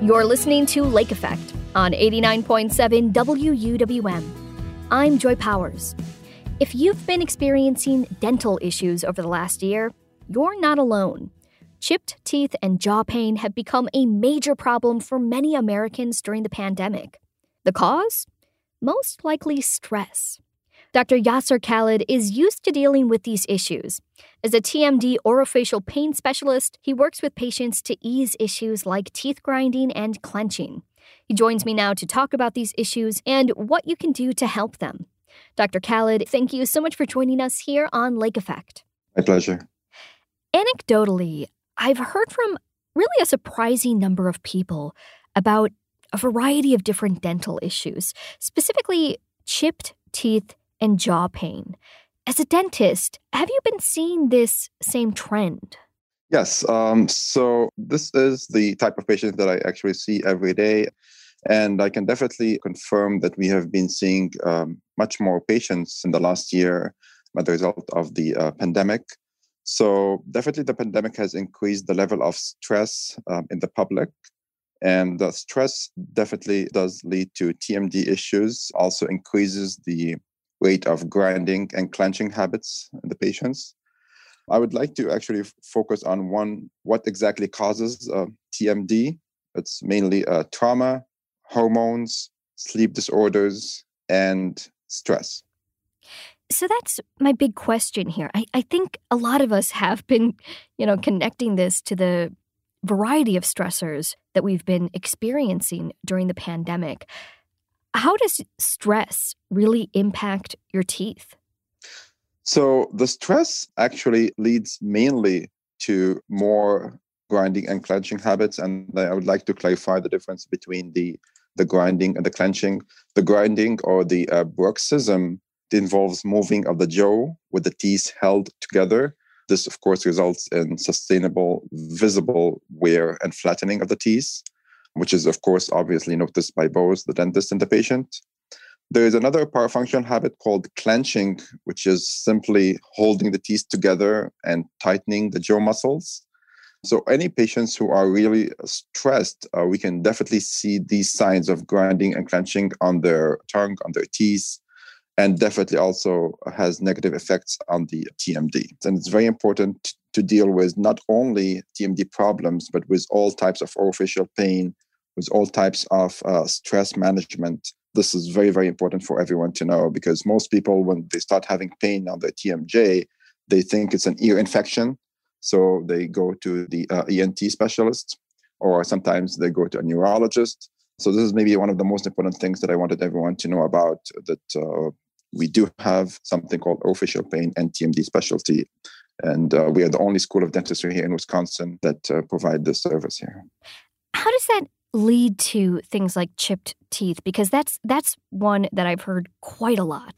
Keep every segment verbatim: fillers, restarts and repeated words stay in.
You're listening to Lake Effect on eighty-nine point seven W U W M. I'm Joy Powers. If you've been experiencing dental issues over the last year, you're not alone. Chipped teeth and jaw pain have become a major problem for many Americans during the pandemic. The cause? Most likely stress. Doctor Yasser Khalid is used to dealing with these issues. As a T M D orofacial pain specialist, he works with patients to ease issues like teeth grinding and clenching. He joins me now to talk about these issues and what you can do to help them. Doctor Khalid, thank you so much for joining us here on Lake Effect. My pleasure. Anecdotally, I've heard from really a surprising number of people about a variety of different dental issues, specifically chipped teeth and jaw pain. As a dentist, have you been seeing this same trend? Yes. Um, so this is the type of patient that I actually see every day. And I can definitely confirm that we have been seeing um, much more patients in the last year as a result of the uh, pandemic. So definitely the pandemic has increased the level of stress um, in the public. And the stress definitely does lead to T M D issues, also increases the rate of grinding and clenching habits in the patients. I would like to actually f- focus on one, what exactly causes uh, T M D. It's mainly uh, trauma, hormones, sleep disorders, and stress. So that's my big question here. I, I think a lot of us have been, you know, connecting this to the variety of stressors that we've been experiencing during the pandemic. How does stress really impact your teeth? So the stress actually leads mainly to more grinding and clenching habits. And I would like to clarify the difference between the, the grinding and the clenching. The grinding or the uh, bruxism involves moving of the jaw with the teeth held together. This, of course, results in sustainable, visible wear and flattening of the teeth, which is, of course, obviously noticed by both the dentist and the patient. There is another parafunctional habit called clenching, which is simply holding the teeth together and tightening the jaw muscles. So any patients who are really stressed, uh, we can definitely see these signs of grinding and clenching on their tongue, on their teeth, and definitely also has negative effects on the T M D. And it's very important to deal with not only T M D problems, but with all types of orofacial pain, with all types of uh, stress management. This is very, very important for everyone to know, because most people, when they start having pain on their T M J, they think it's an ear infection. So they go to the uh, E N T specialist, or sometimes they go to a neurologist. So this is maybe one of the most important things that I wanted everyone to know about, that uh, we do have something called orofacial pain and T M D specialty. And uh, we are the only school of dentistry here in Wisconsin that uh, provide this service here. How does that lead to things like chipped teeth? Because that's that's one that I've heard quite a lot.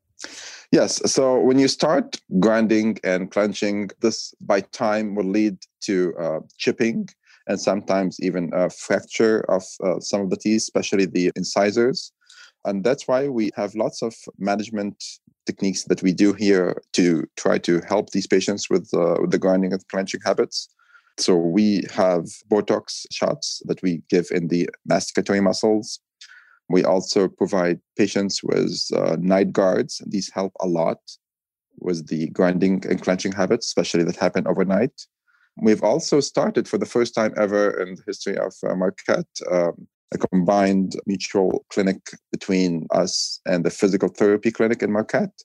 Yes. So when you start grinding and clenching, this by time will lead to uh, chipping and sometimes even a fracture of uh, some of the teeth, especially the incisors. And that's why we have lots of management techniques that we do here to try to help these patients with, uh, with the grinding and clenching habits. So we have Botox shots that we give in the masticatory muscles. We also provide patients with uh, night guards. These help a lot with the grinding and clenching habits, especially that happen overnight. We've also started for the first time ever in the history of uh, Marquette, um, a combined mutual clinic between us and the physical therapy clinic in Marquette.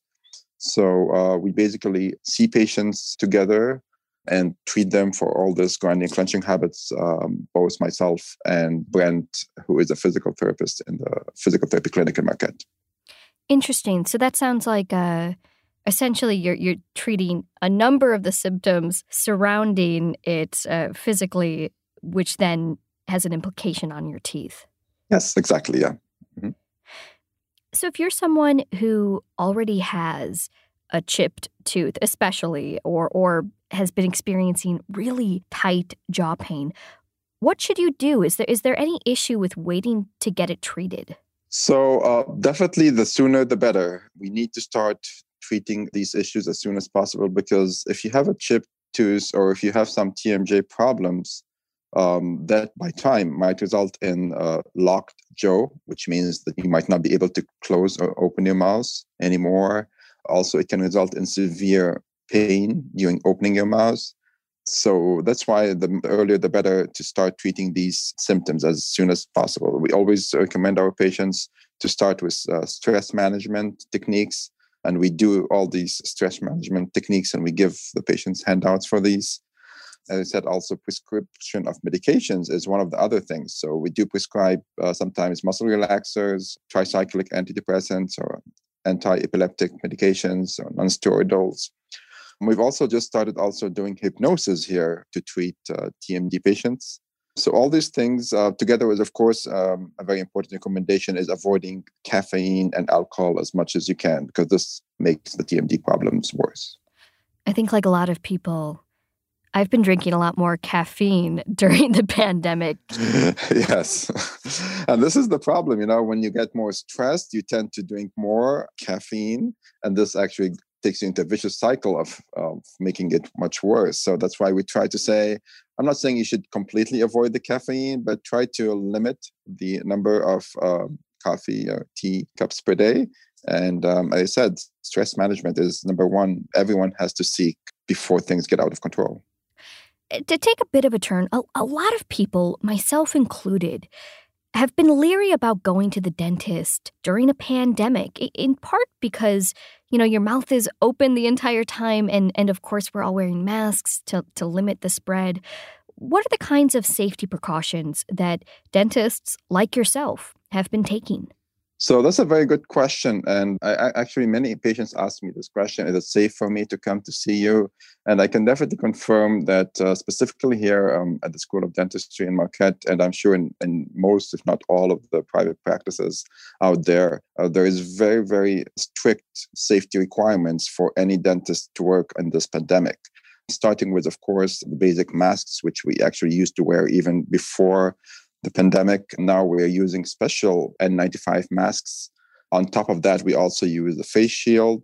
So uh, we basically see patients together and treat them for all this grinding and clenching habits, um, both myself and Brent, who is a physical therapist in the physical therapy clinic in Marquette. Interesting. So that sounds like uh, essentially you're you're treating a number of the symptoms surrounding it uh, physically, which then has an implication on your teeth. Yes, exactly. Yeah. Mm-hmm. So if you're someone who already has a chipped tooth, especially, or or has been experiencing really tight jaw pain, what should you do? Is there is there any issue with waiting to get it treated? So uh, definitely the sooner the better. We need to start treating these issues as soon as possible, because if you have a chipped tooth or if you have some T M J problems, Um, that by time might result in uh, locked jaw, which means that you might not be able to close or open your mouth anymore. Also, it can result in severe pain during opening your mouth. So that's why the earlier the better to start treating these symptoms as soon as possible. We always recommend our patients to start with uh, stress management techniques, and we do all these stress management techniques, and we give the patients handouts for these. As I said, also prescription of medications is one of the other things. So we do prescribe uh, sometimes muscle relaxers, tricyclic antidepressants, or anti-epileptic medications, or non-steroidals. We've also just started also doing hypnosis here to treat uh, T M D patients. So all these things uh, together with, of course, um, a very important recommendation is avoiding caffeine and alcohol as much as you can, because this makes the T M D problems worse. I think like a lot of people, I've been drinking a lot more caffeine during the pandemic. Yes. And this is the problem, you know, when you get more stressed, you tend to drink more caffeine, and this actually takes you into a vicious cycle of, of making it much worse. So that's why we try to say, I'm not saying you should completely avoid the caffeine, but try to limit the number of um, coffee or tea cups per day. And um, as I said, stress management is number one. Everyone has to seek before things get out of control. To take a bit of a turn, a, a lot of people, myself included, have been leery about going to the dentist during a pandemic, in part because, you know, your mouth is open the entire time, and, and of course, we're all wearing masks to, to limit the spread. What are the kinds of safety precautions that dentists like yourself have been taking? So that's a very good question. And I, I actually, many patients ask me this question: is it safe for me to come to see you? And I can definitely confirm that uh, specifically here um, at the School of Dentistry in Marquette, and I'm sure in, in most, if not all, of the private practices out there, uh, there is very, very strict safety requirements for any dentist to work in this pandemic. Starting with, of course, the basic masks, which we actually used to wear even before the pandemic. Now we're using special N ninety-five masks. On top of that, we also use the face shield.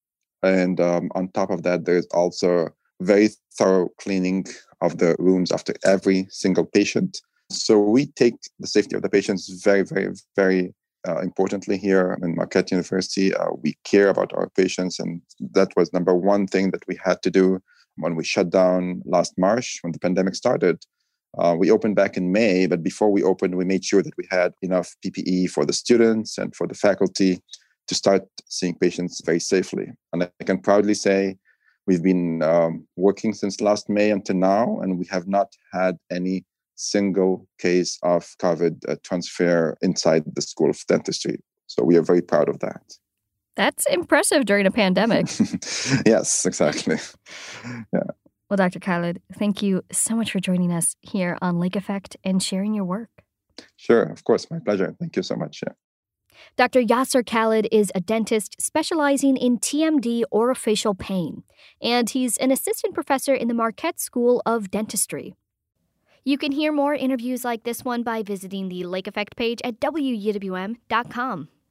And um, on top of that, there's also very thorough cleaning of the rooms after every single patient. So we take the safety of the patients very, very, very uh, importantly here in Marquette University. Uh, we care about our patients. And that was number one thing that we had to do when we shut down last March, when the pandemic started. Uh, we opened back in May, but before we opened, we made sure that we had enough P P E for the students and for the faculty to start seeing patients very safely. And I can proudly say we've been um, working since last May until now, and we have not had any single case of COVID uh, transfer inside the School of Dentistry. So we are very proud of that. That's impressive during a pandemic. Yes, exactly. Yeah. Well, Doctor Khaled, thank you so much for joining us here on Lake Effect and sharing your work. Sure, of course. My pleasure. Thank you so much. Yeah. Doctor Yasser Khaled is a dentist specializing in T M D orofacial pain, and he's an assistant professor in the Marquette School of Dentistry. You can hear more interviews like this one by visiting the Lake Effect page at W U W M dot com.